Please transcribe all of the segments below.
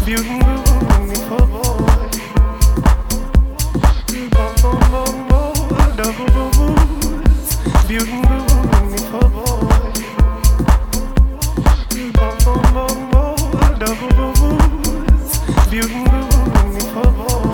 Beautiful boy. Double boots. Beautiful boy. Double boots. Beautiful boy.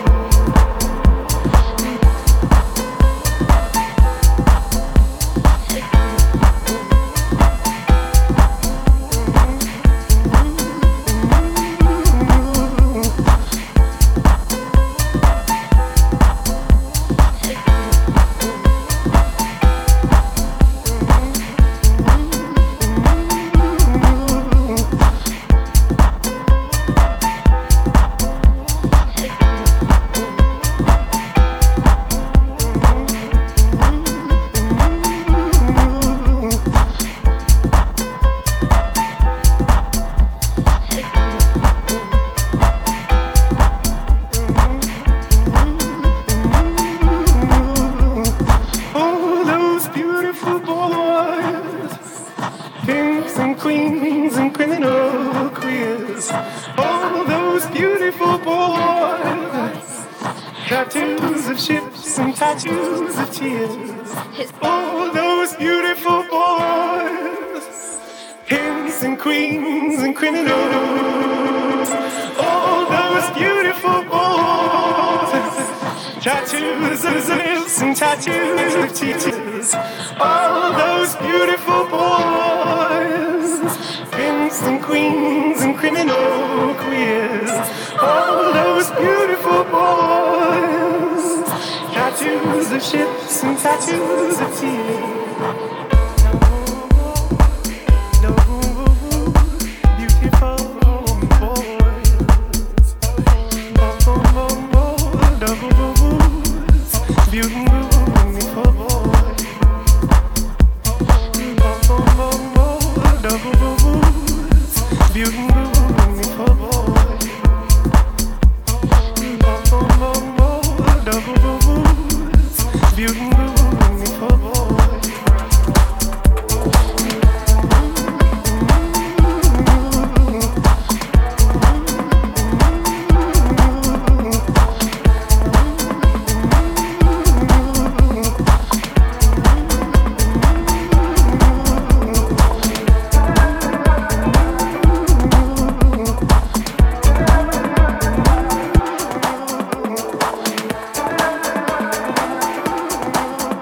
Kings and queens and criminal queers. All those beautiful boys. Tattoos of ships and tattoos of tears. All those beautiful boys. Kings and queens and criminals. All those beautiful boys. Tattoos of lips and tattoos of tears. All those beautiful boys. Kings and queens and criminal queers. All those beautiful boys. Tattoos of ships and tattoos of tears.